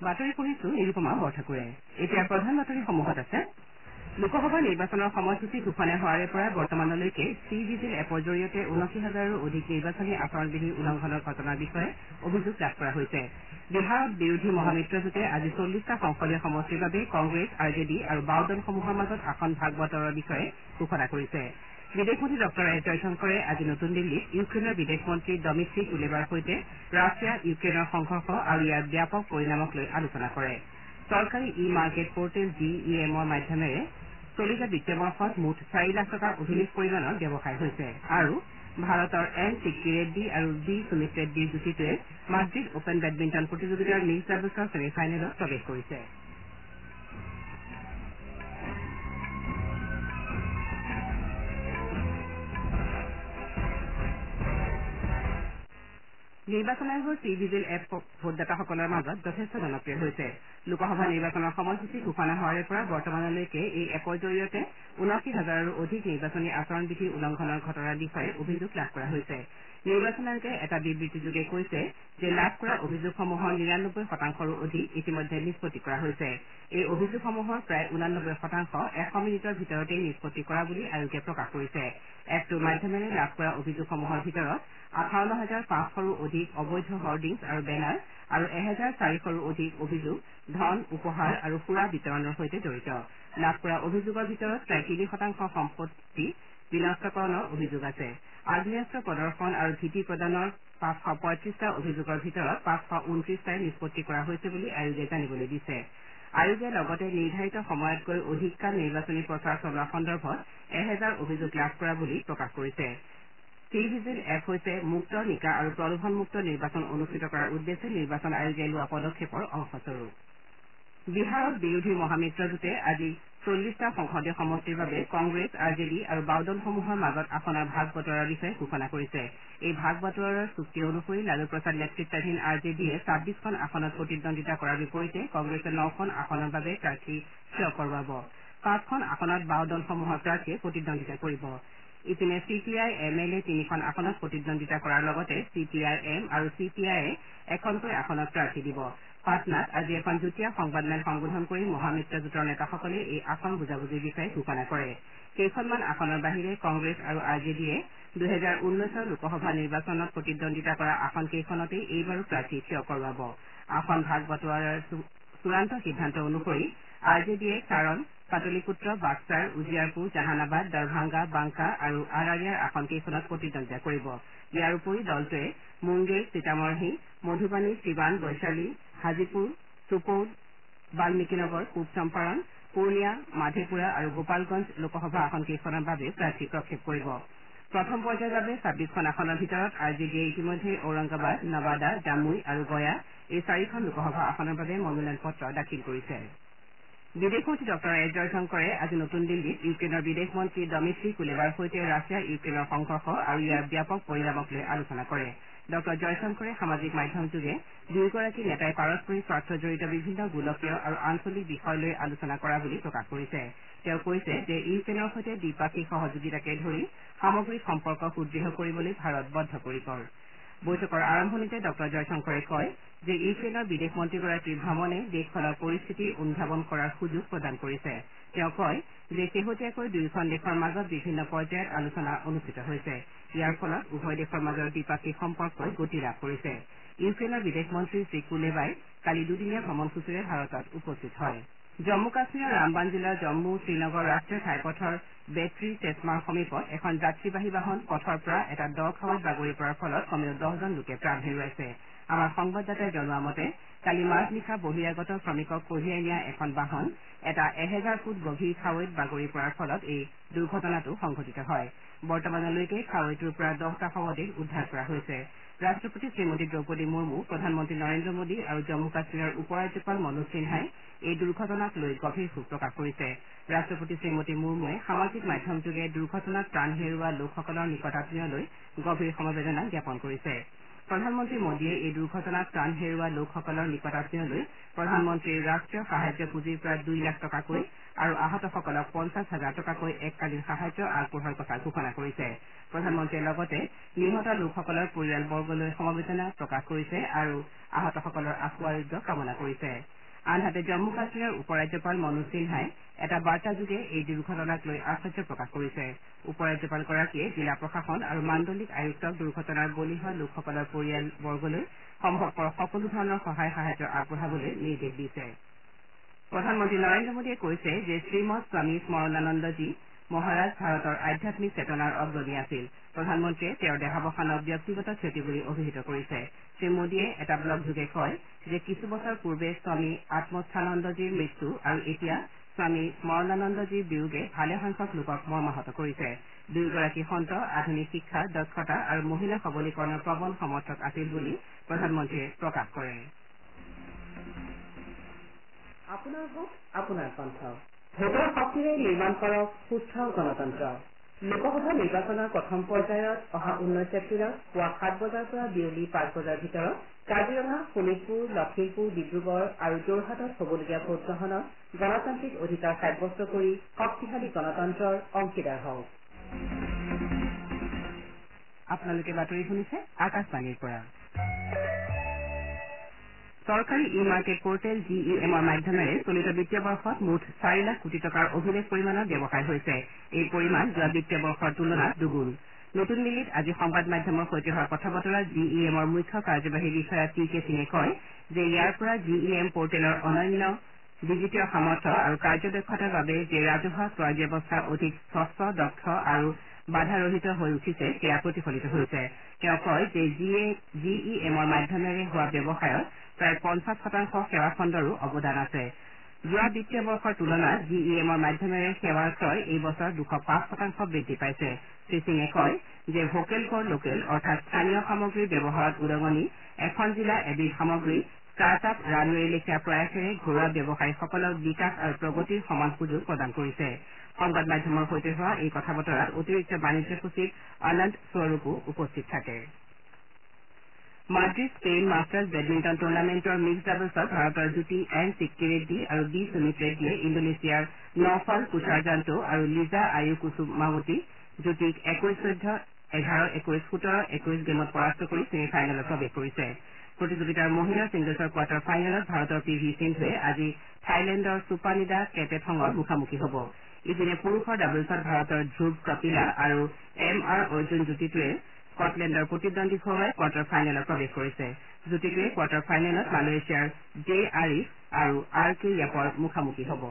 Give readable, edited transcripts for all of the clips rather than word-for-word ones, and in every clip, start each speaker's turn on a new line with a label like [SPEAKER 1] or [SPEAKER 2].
[SPEAKER 1] বাতৰি পঢ়িছো নিৰুপমা বৰঠাকুৰে। এতিয়া প্ৰধান বাতৰিসমূহত আছে। লোকসভা নিৰ্বাচনৰ সময়সূচী ঘোষণা হোৱাৰে পৰা বৰ্তমানলৈকে চি ভিজিল এপৰ জৰিয়তে ৭৯,০০০ৰো অধিক নিৰ্বাচনী আচৰণ বিধি উলংঘনৰ ঘটনাৰ বিষয়ে অভিযোগ লাভ কৰা হৈছে। বিহাৰত বিৰোধী মহামিত্ৰজোঁটে আজি ৪০টা সংসদীয় সমষ্টিৰ বাবে কংগ্ৰেছ, আৰ জে ডি আৰু বাও দলসমূহৰ মাজত আসন ভাগ বতৰাৰ বিষয়ে ঘোষণা কৰিছে। বিদেশ মন্ত্ৰী ডঃ এছ জয়শংকৰে আজি নতুন দিল্লীত ইউক্ৰেইনৰ বিদেশ মন্ত্ৰী ডমিট্ৰী কুলেবাৰ সৈতে ৰাছিয়া ইউক্ৰেইনৰ সংঘৰ্ষ আৰু ইয়াৰ ব্যাপক পৰিণামক লৈ আলোচনা কৰে। চৰকাৰী ই মাৰ্কেট পৰ্টেল GEM-ৰ মাধ্যমেৰে চলিত বিত্তীয় বৰ্ষত মুঠ ৪ লাখ টকাৰ অভিলেখ পৰিমাণৰ ব্যৱসায় হৈছে আৰু ভাৰতৰ এন চিক্কি ৰেড্ডী আৰু বি সুমিত ৰেড্ডীৰ যুটীটোৱে মাদ্ৰিদ অপেন বেডমিণ্টন প্ৰতিযোগিতাৰ মিক্স ডাবলছৰ ছেমি ফাইনেলত প্ৰৱেশ কৰিছে। নিৰ্বাচন আয়োগৰ চি ভিজিল এপ ভোটদাতাসকলৰ মাজত যথেষ্ট জনপ্ৰিয় হৈছে। লোকসভা নিৰ্বাচনৰ সময়সূচী ঘোষণা হোৱাৰে পৰা বৰ্তমানলৈকে এই এপৰ জৰিয়তে ৭৯,০০০ৰো অধিক নিৰ্বাচনী আচৰণ বিধি উলংঘনৰ ঘটনাৰ বিষয়ে অভিযোগ লাভ কৰা হৈছে। নিৰ্বাচন আয়োগে এটা বিবৃতিযোগে কৈছে যে লাভ কৰা অভিযোগসমূহৰ ৯৯%ৰো অধিক ইতিমধ্যে নিষ্পত্তি কৰা হৈছে। এই অভিযোগসমূহৰ প্ৰায় ৮৯% ১০০ মিনিটৰ ভিতৰতেই নিষ্পত্তি কৰা বুলি আয়োগে প্ৰকাশ কৰিছে। এপটোৰ মাধ্যমেৰে লাভ কৰা অভিযোগসমূহৰ ভিতৰত ৫৮,৫০০ৰো অধিক অবৈধ হৰ্ডিংছ আৰু বেনাৰ আৰু ১,৪০০ৰো অধিক অভিযোগ ধন, উপহাৰ আৰু সুৰা বিতৰণৰ সৈতে জড়িত। লাভ কৰা অভিযোগৰ ভিতৰত প্ৰায় ৩% সম্পত্তি বিনষ্টকৰণৰ অভিযোগ আছে। আগ্নেয়াস্ত্ৰ প্ৰদৰ্শন আৰু ভীতি প্ৰদানৰ ৫৩৫টা অভিযোগৰ ভিতৰত ৫২৯টাই নিষ্পত্তি কৰা হৈছে বুলি আয়োগে জানিবলৈ দিছে। আয়োগে লগতে নিৰ্ধাৰিত সময়তকৈ অধিক কাল নিৰ্বাচনী প্ৰচাৰ চলোৱা সন্দৰ্ভত ১,০০০ অভিযোগ লাভ কৰা বুলি প্ৰকাশ কৰিছে। চি ভিজিল এপ হৈছে মুক্ত, নিকা আৰু প্ৰলোভনমুক্ত নিৰ্বাচন অনুষ্ঠিত কৰাৰ উদ্দেশ্যে নিৰ্বাচন আয়োগে লোৱা পদক্ষেপৰ অংশস্বৰূপ। বিহাৰত বিৰোধী মহামিত্ৰজোঁটে আজি ৪০টা সংসদীয় সমষ্টিৰ বাবে কংগ্ৰেছ, আৰ জে ডি আৰু বাও দলসমূহৰ মাজত আসনৰ ভাগ বতৰাৰ বিষয়ে ঘোষণা কৰিছে। এই ভাগ বতৰাৰ চুক্তি অনুসৰি লালু প্ৰসাদ নেতৃত্বাধীন আৰ জে ডিয়ে ২৬খন আসনত প্ৰতিদ্বন্দ্বিতা কৰাৰ বিপৰীতে কংগ্ৰেছে ৯খন আসনৰ বাবে প্ৰাৰ্থী থিয় কৰোৱাব। ৫খন আসনত বাও দলসমূহৰ প্ৰাৰ্থীয়ে প্ৰতিদ্বন্দ্বিতা কৰিব। ইপিনে চি পি আই এম এলে ৩খন আসনত প্ৰতিদ্বন্দ্বিতা কৰাৰ লগতে চি পি আই এম আৰু চি পি আইয়ে এখনকৈ আসনত প্ৰাৰ্থী দিব। পাটনাত আজি এখন যুটীয়া সংবাদমেল সম্বোধন কৰি মহামিত্ৰজোঁটৰ নেতাসকলে এই আসন বুজাবুজিৰ বিষয়ে ঘোষণা কৰে। কেইখনমান আসনৰ বাহিৰে কংগ্ৰেছ আৰু আৰ জে ডিয়ে ২০১৯ৰ লোকসভা নিৰ্বাচনত প্ৰতিদ্বন্দ্বিতা কৰা আসন কেইখনতেই এইবাৰো প্ৰাৰ্থী থিয় কৰোৱাব। আসন ভাগ বতৰাৰ চূড়ান্ত সিদ্ধান্ত অনুসৰি আৰ জে ডিয়ে ছাৰন, পাটলিপুত্ৰ, বাক্সাৰ, উজিয়াৰপুৰ, জাহানাবাদ, দৰভাংগা, বাংকা আৰু আৰাৰিয়াৰ আসন কেইখনত প্ৰতিদ্বন্দ্বিতা কৰিব। ইয়াৰ উপৰি দলটোৱে মুংগেৰ, সীতামঢ়ী, মধুবানী, সিৱান, বৈশালী, হাজিপুৰ, সুপৌল, বাল্মিকীনগৰ, পূব চম্পাৰণ, পূৰ্ণিয়া, মাধেপুৰা আৰু গোপালগঞ্জ লোকসভা আসন কেইখনৰ বাবে প্ৰাৰ্থী প্ৰক্ষেপ কৰিব। প্ৰথম পৰ্যায়ৰ বাবে ২৬খন আসনৰ ভিতৰত আৰ জে ডিয়ে ইতিমধ্যে ঔৰংগাবাদ, নৱাদা, জামুই আৰু গয়া এই ৪খন লোকসভা আসনৰ বাবে মনোনয়ন পত্ৰ দাখিল কৰিছে। বিদেশ মন্ত্ৰী ডঃ এছ জয়শংকৰে আজি নতুন দিল্লীত ইউক্ৰেইনৰ বিদেশ মন্ত্ৰী ডমিট্ৰী কুলেবাৰ সৈতে ৰাছিয়া ইউক্ৰেইনৰ সংঘৰ্ষ আৰু ইয়াৰ ব্যাপক পৰিণামক লৈ আলোচনা কৰে। ডঃ জয়শংকৰে সামাজিক মাধ্যমযোগে দুয়োগৰাকী নেতাই পাৰস্পৰিক স্বাৰ্থজড়িত বিভিন্ন গোলকীয় আৰু আঞ্চলিক বিষয় লৈ আলোচনা কৰা বুলি প্ৰকাশ কৰিছে। তেওঁ কৈছে যে ইউক্ৰেইনৰ সৈতে দ্বিপাক্ষিক সহযোগিতাকে ধৰি সামগ্ৰিক সম্পৰ্ক সুদৃঢ় কৰিবলৈ ভাৰত বদ্ধপৰিকৰ। বৈঠকৰ আৰম্ভণিতে ডঃ জয়শংকৰে কয় যে ইউক্ৰেইনৰ বিদেশ মন্ত্ৰীগৰাকীৰ ভ্ৰমণে দেশখনৰ পৰিস্থিতি অনুধাৱন কৰাৰ সুযোগ প্ৰদান কৰিছে। তেওঁ কয় যে শেহতীয়াকৈ দুয়োখন দেশৰ মাজত বিভিন্ন পৰ্যায়ত আলোচনা অনুষ্ঠিত হৈছে। ইয়াৰ ফলত উভয় দেশৰ মাজৰ দ্বিপাক্ষিক সম্পৰ্কই গতি লাভ কৰিছে। ইউক্ৰেইনৰ বিদেশ মন্ত্ৰী শ্ৰীকুলেবাই কালি দুদিনীয়া ভ্ৰমণসূচীৰে ভাৰতত উপস্থিত হয়। জম্মু কাশ্মীৰৰ ৰামবান জিলাৰ জম্মু শ্ৰীনগৰ ৰাষ্ট্ৰীয় ঘাইপথৰ বেটৰী চেছমাৰ সমীপত এখন যাত্ৰীবাহী বাহন পথৰ পৰা এটা দ খাৱৈত বাগৰি পৰাৰ ফলত কমেও ১০জন লোকে প্ৰাণ হেৰুৱাইছে। আমাৰ সংবাদদাতাই জনোৱা মতে কালি মাজনিশা বহিৰাগত শ্ৰমিকক কঢ়িয়াই নিয়া এখন বাহন এটা ১,০০০ ফুট গভীৰ খাৱৈত বাগৰি পৰাৰ ফলত এই দুৰ্ঘটনাটো সংঘটিত হয়। বৰ্তমানলৈকে খাৱৈটোৰ পৰা 10টা শৱদেহ উদ্ধাৰ কৰা হৈছে। ৰাষ্ট্ৰপতি শ্ৰীমতী দ্ৰৌপদী মুৰ্মু, প্ৰধানমন্ত্ৰী নৰেন্দ্ৰ মোদী আৰু জম্মু কাশ্মীৰৰ উপ ৰাজ্যপাল মনোজ সিনহাই এই দুৰ্ঘটনাক লৈ গভীৰ শোক প্ৰকাশ কৰিছে। ৰাষ্ট্ৰপতি শ্ৰীমতী মুৰ্মুৱে সামাজিক মাধ্যমযোগে দুৰ্ঘটনাত প্ৰাণ হেৰুওৱা লোকসকলৰ নিকটাত্মীয়লৈ গভীৰ সমবেদনা জ্ঞাপন কৰিছে। প্ৰধানমন্ত্ৰী মোদীয়ে এই দুৰ্ঘটনাত প্ৰাণ হেৰুওৱা লোকসকলৰ নিকটাত্মীয়লৈ প্ৰধানমন্ত্ৰীৰ ৰাষ্ট্ৰীয় সাহায্য পুঁজিৰ পৰা ২ লাখ টকাকৈ আৰু আহতসকলক ৫০,০০০ টকাকৈ এককালীন সাহায্য আগবঢ়োৱাৰ কথা ঘোষণা কৰিছে। প্ৰধানমন্ত্ৰীয়ে লগতে নিহত লোকসকলৰ পৰিয়ালবৰ্গলৈ সমবেদনা প্ৰকাশ কৰিছে আৰু আহতসকলৰ আশু আৰোগ্য কামনা কৰিছে। আনহাতে জম্মু কাশ্মীৰৰ উপ ৰাজ্যপাল মনোজ সিনহাই এটা বাৰ্তাযোগে এই দুৰ্ঘটনাক লৈ আশ্চৰ্য প্ৰকাশ কৰিছে উপ ৰাজ্যপালগৰাকীয়ে জিলা প্ৰশাসন আৰু মাণ্ডলিক আয়ুক্তক দুৰ্ঘটনাৰ বলি হোৱা লোকসকলৰ পৰিয়ালবৰ্গলৈ সম্ভৱপৰ সকলো ধৰণৰ সহায় সাহায্য আগবঢ়াবলৈ নিৰ্দেশ দিছে প্ৰধানমন্ত্ৰী নৰেন্দ্ৰ মোদীয়ে কৈছে যে শ্ৰীমৎ স্বামী স্মৰণানন্দজী মহাৰাজ ভাৰতৰ আধ্যামিক চেতনাৰ অগ্ৰণী আছিল প্ৰধানমন্ত্ৰীয়ে তেওঁৰ দেহাৱসানক ব্যক্তিগত ক্ষতি বুলি অভিহিত কৰিছে শ্ৰীমোদীয়ে এটা ব্লগযোগে কয় যে কিছু বছৰ পূৰ্বে স্বামী আত্মস্থানন্দজীৰ মৃত্যু আৰু এতিয়া স্বামী স্মৰণানন্দজীৰ বিয়োগে ভালেসংখ্যক লোকক মৰ্মাহত কৰিছে দুয়োগৰাকী সন্ত আধুনিক শিক্ষা দক্ষতা আৰু মহিলা সবলীকৰণৰ প্ৰবল সমৰ্থক আছিল বুলি প্ৰধানমন্ত্ৰীয়ে প্ৰকাশ কৰে আপোনাৰ ভোট আপোনাৰ কণ্ঠ ভোটৰ শক্তিৰে নিৰ্মাণ কৰক সুস্থ গণতন্ত্ৰ লোকসভা নিৰ্বাচনৰ প্ৰথম পৰ্যায়ত অহা 19 এপ্ৰিলত পুৱা 7 বজাৰ পৰা বিয়লি 5 বজাৰ ভিতৰত কাজিৰঙা শোণিতপুৰ লখিমপুৰ ডিব্ৰুগড় আৰু যোৰহাটত হ'বলগীয়া ভোটগ্ৰহণত গণতান্ত্ৰিক অধিকাৰ সাব্যস্ত কৰি শক্তিশালী গণতন্ত্ৰৰ অংশীদাৰ হওক আপোনালোকে বাতৰি শুনিছে আকাশবাণীৰ পৰা চৰকাৰী ই মাৰ্কেট পৰ্টেল GeMৰ মাধ্যমেৰে চলিত বিত্তীয় বৰ্ষত মুঠ 4 লাখ কোটি টকাৰ অভিলেখ পৰিমাণৰ ব্যৱসায় হৈছে এই পৰিমাণ যোৱা বিত্তীয় বৰ্ষৰ তুলনাত দুগুণ নতুন দিল্লীত আজি সংবাদ মাধ্যমৰ সৈতে হোৱা কথা বতৰাত GeMৰ মুখ্য কাৰ্যবাহী বিষয়া TK সিঙে কয় যে ইয়াৰ পৰা GeM পৰ্টেলৰ অনন্য ডিজিটীয় সামৰ্থ্য আৰু কাৰ্যদক্ষতাৰ বাবে যে ৰাজহুৱা ক্ৰয় ব্যৱস্থা অধিক স্বচ্ছ দক্ষ আৰু বাধাৰহিত হৈ উঠিছে সেয়া প্ৰতিফলিত হৈছে তেওঁ কয় যে GeMৰ মাধ্যমেৰে হোৱা ব্যৱসায়ত প্ৰায় 50% সেৱা খণ্ডৰো অৱদান আছে যোৱা বিত্তীয় বৰ্ষৰ তুলনাত GeMৰ মাধ্যমেৰে সেৱাৰ ক্ৰয় এই বছৰ 205% বৃদ্ধি পাইছে শ্ৰীসিঙে কয় যে ভোকেল ফৰ লোকেল অৰ্থাৎ স্থানীয় সামগ্ৰীৰ ব্যৱহাৰত উদগনি এখন জিলা এবিধ সামগ্ৰী ষ্টাৰ্টআপ ৰানৱেৰ লেখীয়া প্ৰয়াসেৰে ঘৰুৱা ব্যৱসায়ীসকলক বিকাশ আৰু প্ৰগতিৰ সমান সুযোগ প্ৰদান কৰিছে সংবাদ মাধ্যমৰ সৈতে হোৱা এই কথা বতৰাত অতিৰিক্ত বাণিজ্য সচিব অনন্ত স্বৰূপো উপস্থিত থাকে মাদ্ৰিদ স্পেইন মাষ্টাৰ্ছ বেডমিণ্টন টুৰ্ণামেণ্টৰ মিক্স ডাবলছত ভাৰতৰ যুটি এন চিক্কি ৰেড্ডী আৰু বি সুমিত ৰেড্ডীয়ে ইণ্ডোনেছিয়াৰ নৌফল কুছাৰজান্টো আৰু লিজা আয়ু কুছুমাৱতী যুটিক 21-14 11-21 17-21 গেমত পৰাস্ত কৰি ছেমি ফাইনেলত প্ৰৱেশ কৰিছে প্ৰতিযোগিতাৰ মহিলাৰ ছিংগলছৰ কোৱাৰ্টাৰ ফাইনেলত ভাৰতৰ পি ভি সিন্ধুৱে আজি থাইলেণ্ডৰ সুপানিদা কেটেথঙৰ মুখামুখি হ'ব ইপিনে পুৰুষৰ ডাবলছত ভাৰতৰ ধ্ৰুৱ কপিলা আৰু MR অৰ্জুন যুটিটোৱে স্কটলেণ্ডৰ প্ৰতিদ্বন্দ্বীক হৰুৱাই কোৱাৰ্টাৰ ফাইনেলত প্ৰৱেশ কৰিছে যুটিটোৱে কোৱাৰ্টাৰ ফাইনেলত মালয়েছিয়াৰ জে আৰিফ আৰু RK য়াপৰ মুখামুখি হ'ব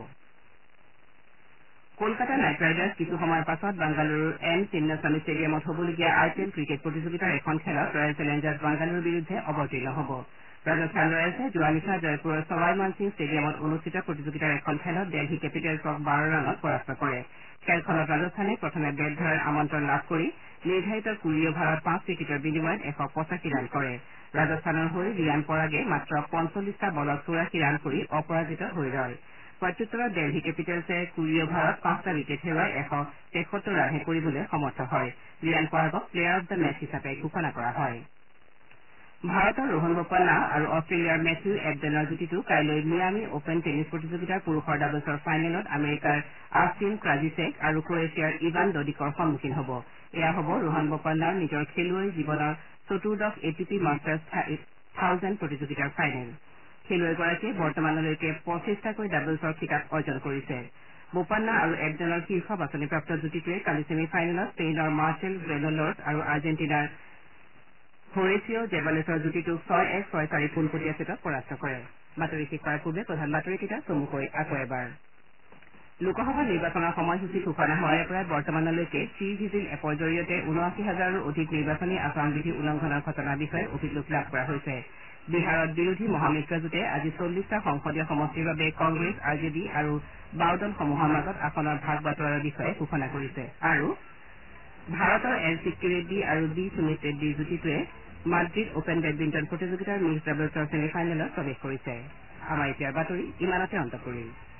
[SPEAKER 1] কলকাতা নাইট ৰাইডাৰ্ছ কিছু সময়ৰ পাছত বাংগালুৰুৰ এম চিন্নাস্বামী ষ্টেডিয়ামত হ'বলগীয়া IPL ক্ৰিকেট প্ৰতিযোগিতাৰ এখন খেলত ৰয়েল চেলেঞ্জাৰ্ছ বাংগালুৰুৰ বিৰুদ্ধে অৱতীৰ্ণ হ'ব ৰাজস্থান ৰয়েলছে যোৱা নিশা জয়পুৰৰ সৱাই মানসিং ষ্টেডিয়ামত অনুষ্ঠিত প্ৰতিযোগিতাৰ এখন খেলত দেলহি কেপিটেলছক 12 ৰানত পৰাস্ত কৰে খেলখনত ৰাজস্থানে প্ৰথমে বেট ধৰাৰ আমন্ত্ৰণ লাভ কৰি নিৰ্ধাৰিত 20 অভাৰত 5 উইকেটৰ বিনিময়ত 185 ৰান কৰে ৰাজস্থানৰ হৈ ৰিয়ান পৰাগে মাত্ৰ 45টা বলত 84 ৰান কৰি অপৰাজিত হৈ ৰয় প্ৰত্যুত্তৰত দেলহি কেপিটেলছে 20 অভাৰত 5টা উইকেট হেৰুৱাই 173 ৰানহে কৰিবলৈ সমৰ্থ হয় ৰিয়ান পৰাগক প্লেয়াৰ অব দ্য মেচ হিচাপে ঘোষণা কৰা হয় ভাৰতৰ ৰোহন বোপান্না আৰু অষ্ট্ৰেলিয়াৰ মেথিউ এবডেনৰ যুটিটো কাইলৈ মিয়ামি অপেন টেনিছ প্ৰতিযোগিতাৰ পুৰুষৰ ডাবলছৰ ফাইনেলত আমেৰিকাৰ আষ্টিন ক্ৰাজিছেক আৰু ক্ৰৱেছিয়াৰ ইভান ডডিকৰ সন্মুখীন হ'ব এয়া হ'ব ৰোহন বোপান্নাৰ নিজৰ খেলুৱৈ জীৱনৰ চতুৰ্দশ ATP মাষ্টাৰ্ছ 1000 প্ৰতিযোগিতাৰ ফাইনেল খেলুৱৈগৰাকীয়ে বৰ্তমানলৈকে 25টাকৈ ডাবলছৰ খিতাপ অৰ্জন কৰিছে বোপান্না আৰু এবডেনৰ শীৰ্ষ বাছনিপ্ৰাপ্ত যুটিটোৱে কালি ছেমি ফাইনেলত স্পেইনৰ মাৰ্চেল গ্ৰেনলৰ্ছ আৰু আৰ্জেণ্টিনাৰ হৰেচিঅ' জেবালেছৰ যুটিটোক 6-1 6-4 পোনপটীয়া ছেটত পৰাস্ত কৰে বাতৰি শেষ কৰাৰ পূৰ্বে প্ৰধান বাতৰিকেইটা চমুকৈ আকৌ এবাৰ লোকসভা নিৰ্বাচনৰ সময়সূচী ঘোষণা হোৱাৰে পৰা বৰ্তমানলৈকে চি ভিজিল এপৰ জৰিয়তে 79,000ৰো অধিক নিৰ্বাচনী আচৰণ বিধি উলংঘনৰ ঘটনাৰ বিষয়ে অভিযোগ লাভ কৰা হৈছে বিহাৰত বিৰোধী মহামিত্ৰজোঁটে আজি 40টা সংসদীয় সমষ্টিৰ বাবে কংগ্ৰেছ RJD আৰু বাও দলসমূহৰ মাজত আসনৰ ভাগ বাটোৱাৰাৰ বিষয়ে ঘোষণা কৰিছে আৰু ভাৰতৰ এন চিক্কি ৰেড্ডী আৰু বি সুমিত ৰেড্ডীৰ যুটিটোৱে মাদ্ৰিদ অপেন বেডমিণ্টন প্ৰতিযোগিতাৰ মিক্স ডাবলছৰ ছেমি ফাইনেলত প্ৰৱেশ কৰিছে আমাৰ এতিয়াৰ বাতৰি ইমানতে অন্ত পৰিল